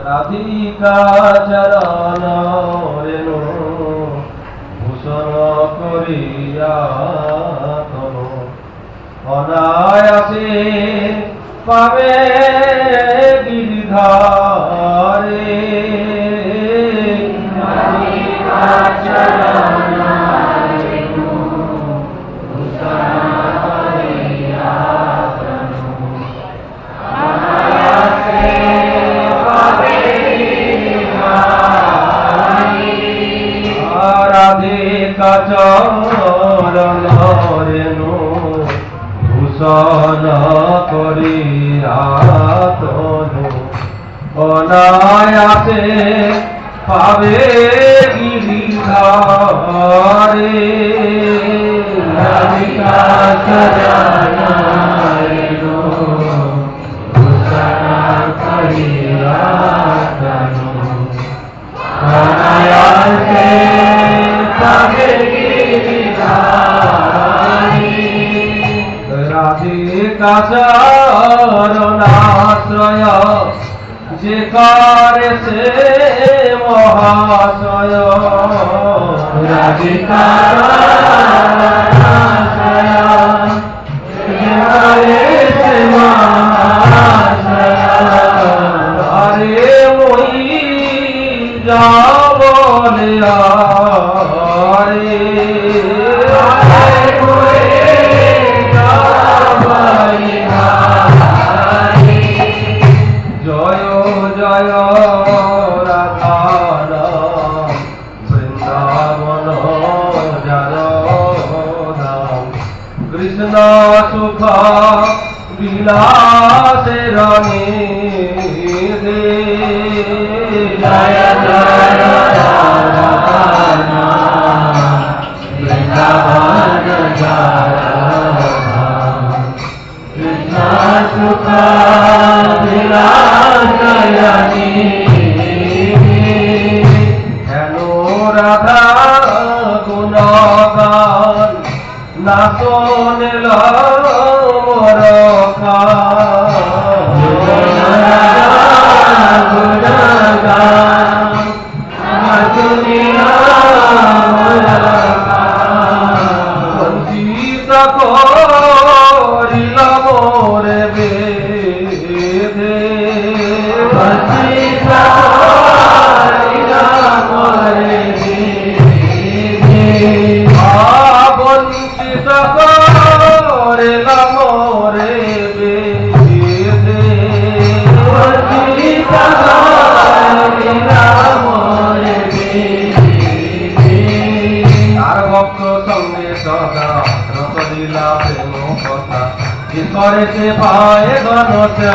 রাধিকা চরণ রেণু ভূষণ করিয়া তনু অনায়াসে পাবে গিরিধারে রাধিকা চরণ রেণু ভূষণ করিয়া তনু অনায়াসে রাধিকা চরণ রেণু ভূষণ করিয়া তনু অনায়াসে পাবে গিরিধারে রাধিকা চরণ রেণু ভূষণ করিয়া তনু অনায়াসে পাবে গিরিধারে রাধিকা চরণাশ্রয় যে করে সে মহাশয় রাধিকা চরণাশ্রয় যে করে সে মহাশয় আরে ওই যাব রে জয় জয় রাধার বৃন্দাবন যার নাম কৃষ্ণ সুখ বিলাসের নিধি জয় জয় বৃন্দাবন যার নাম কৃষ্ণ সুখ হেলো রাধা গুণগান না শোনল মোর গুণগান বঞ্চিত করিল মোরে বেদে বঞ্চিত করিল মোরে বেদে বঞ্চিত করিল মোরে বেদে বঞ্চিত করিল মোরে বেদে আর ভক্ত সঙ্গে সদা রত দিলা প্রেম কথা কি করে সে পায় ঘন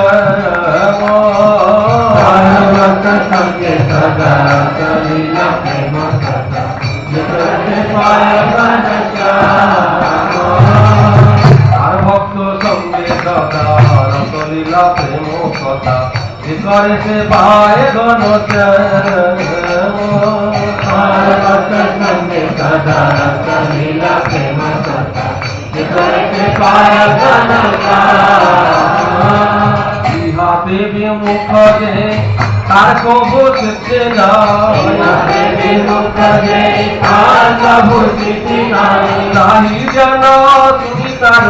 ভক্ত সঙ্গে সদা রত দিলা প্রেম কথা কি করে সে পায় ঘন আর ভক্ত সঙ্গে সদা রত দিলা প্রেম কথা কি করে সে পায় ঘন ভক্ত সঙ্গে সদা রত দিলা প্রেম কথা ইহাতে বিমুখ যে তার কবু শিখতে নাহি যেন তুমি তার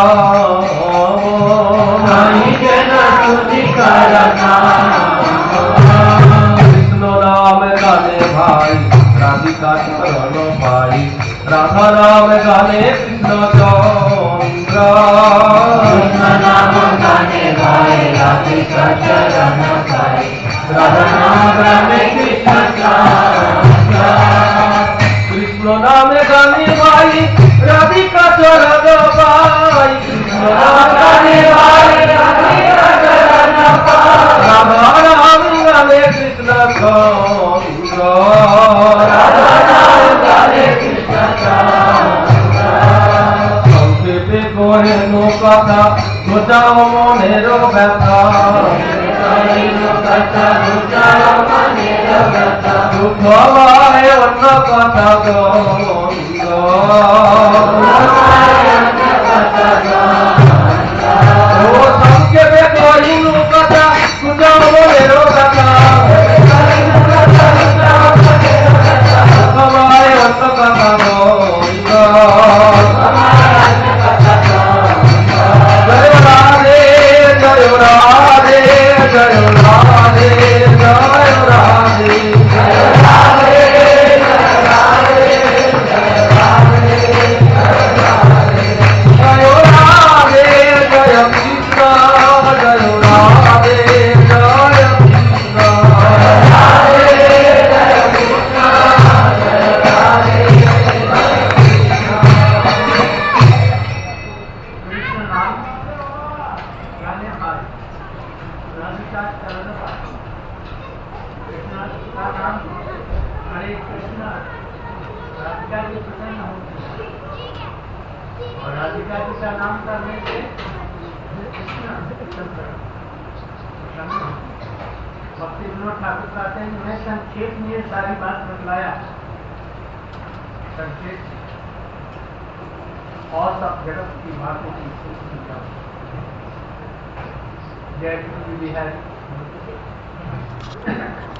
কৃষ্ণ নাম গানে ভাই রাধিকা চরণ পাই রাধা নাম গানে কৃষ্ণ চন্দ্র নাম গানে ভাই রাধিকা চরণ পাই রাধা নাম গানে কৃষ্ণ চন্দ্র কৃষ্ণ নামে গানে ভাই রাধিকা চরণ পাই কৃষ্ণ নাম গানে ভাই রাধিকা চরণ পাই রাধা নাম গানে কৃষ্ণ চন্দ্র রাধা নাম গানে কৃষ্ণ চন্দ্র সংক্ষেপে করে নো কথা বোঝাও মনের ব্যথা দুঃখ হয় অন্য কথা সংক্ষেপে করিনু কথা বোঝাও মনের ব্যথা हरे कृष्णा राधिका जी प्रसन्न होती है और राधिका जी का नाम करने से कृष्ण प्रसन्न भक्ति विनोद ठाकुर कहते हैं मैं संक्षेप में ये सारी बात बतलाया संक्षेप और सब जगत की बातों की जय बिहारी